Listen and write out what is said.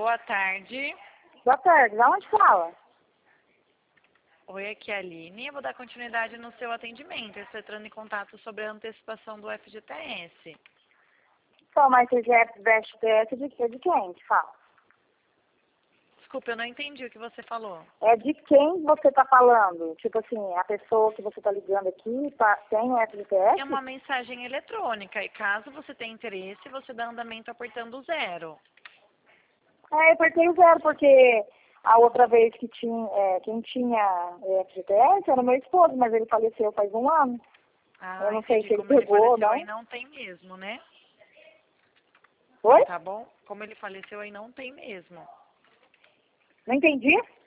Boa tarde. Boa tarde, da onde fala? Oi, aqui é a Aline. Eu vou dar continuidade no seu atendimento. Eu estou entrando em contato sobre a antecipação do FGTS. Então, mas esse FGTS de quem que fala? Desculpa, eu não entendi o que você falou. É de quem você está falando? Tipo assim, a pessoa que você está ligando aqui tem o FGTS? É uma mensagem eletrônica e caso você tenha interesse, você dá andamento apertando 0. Eu apertei o 0, porque a outra vez que quem tinha FGTS era meu esposo, mas ele faleceu faz 1 ano. Eu não sei Entendi. se ele Como ele pegou ou faleceu, aí não. não tem mesmo, né? Oi? Tá bom? Como ele faleceu, aí não tem mesmo. Não entendi?